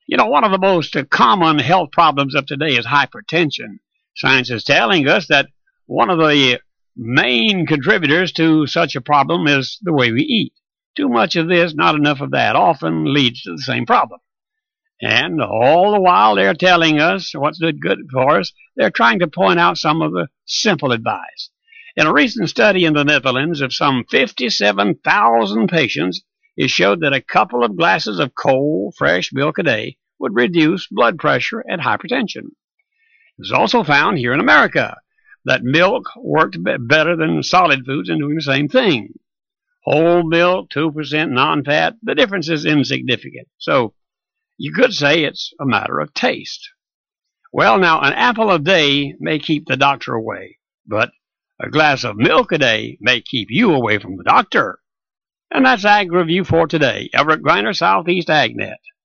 One of the most common health problems of today is hypertension. Science is telling us that one of the main contributors to such a problem is the way we eat. Too much of this, not enough of that, often leads to the same problem. And all the while they're telling us what's good for us, they're trying to point out some of the simple advice. In a recent study in the Netherlands of some 57,000 patients, it showed that a couple of glasses of cold, fresh milk a day would reduce blood pressure and hypertension. It was also found here in America that milk worked better than solid foods in doing the same thing. Whole milk, 2% non-fat, the difference is insignificant. So you could say it's a matter of taste. Well, now, an apple a day may keep the doctor away, but a glass of milk a day may keep you away from the doctor. And that's Ag Review for today. Everett Griner, Southeast AgNet.